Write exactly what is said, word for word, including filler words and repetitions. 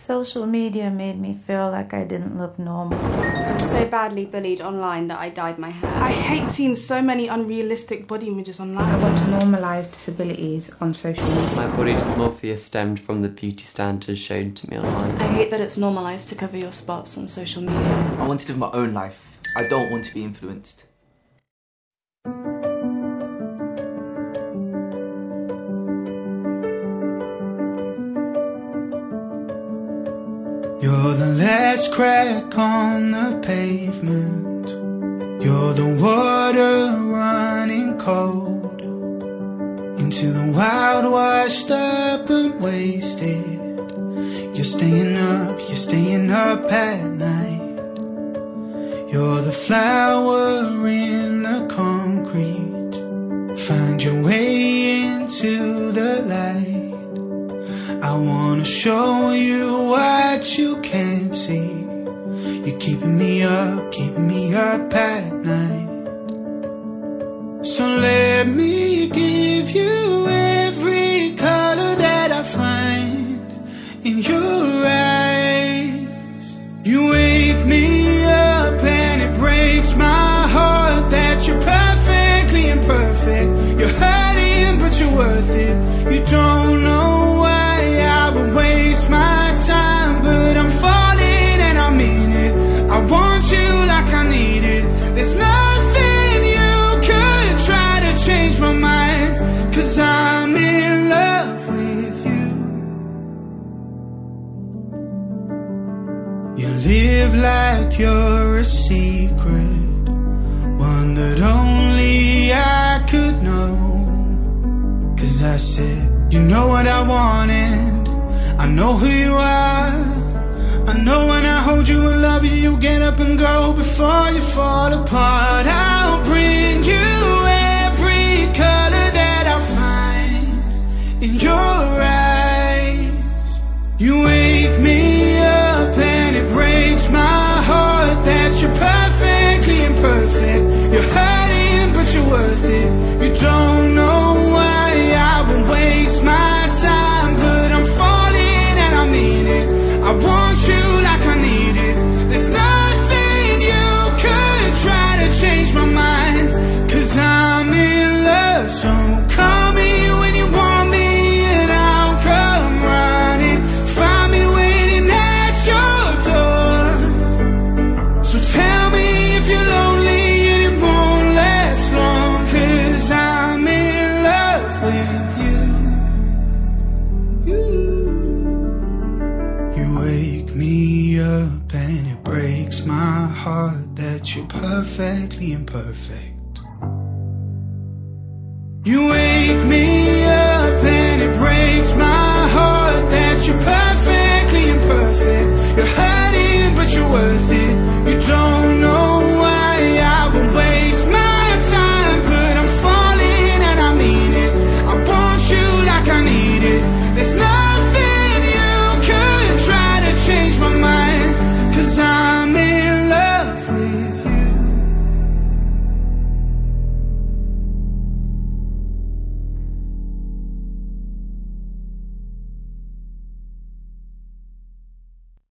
Social media made me feel like I didn't look normal. I was so badly bullied online that I dyed my hair. I hate seeing so many unrealistic body images online. I want to normalise disabilities on social media. My body dysmorphia stemmed from the beauty standards shown to me online. I hate that it's normalised to cover your spots on social media. I want to live my own life. I don't want to be influenced. You're the last crack on the pavement. You're the water running cold into the wild, washed up and wasted. You're staying up, you're staying up at night. You're the flower in the concrete. Find your way into the light. I wanna show you what you can't see. You're keeping me up, keeping me up at night. So let me give you every color that I find in your eyes. You wake me up and it breaks my heart that you're perfectly imperfect. You're hurting but you're worth it. You don't know waste my time, but I'm falling and I mean it. I want you like I need it. There's nothing you could try to change my mind, 'cause I'm in love with you. You live like you're a secret, one that only I could know. 'Cause I said, you know what I wanted, I know who you are. I know when I hold you and love you, you get up and go before you fall apart. I'll bring you every color that I find in your eyes. You wake me up and it breaks my heart that you're perfectly imperfect. You're hurting but you're worth it. You don't know why I would waste my time, but I'm I mean it. I want you like I need it. There's nothing you could try to change my mind, 'cause I'm in love. So call me when you want me and I'll come running. Find me waiting at your door. So tell me if you're lonely and it won't last long, 'cause I'm in love with you. You wake me up and it breaks my heart that you're perfectly imperfect. You wake me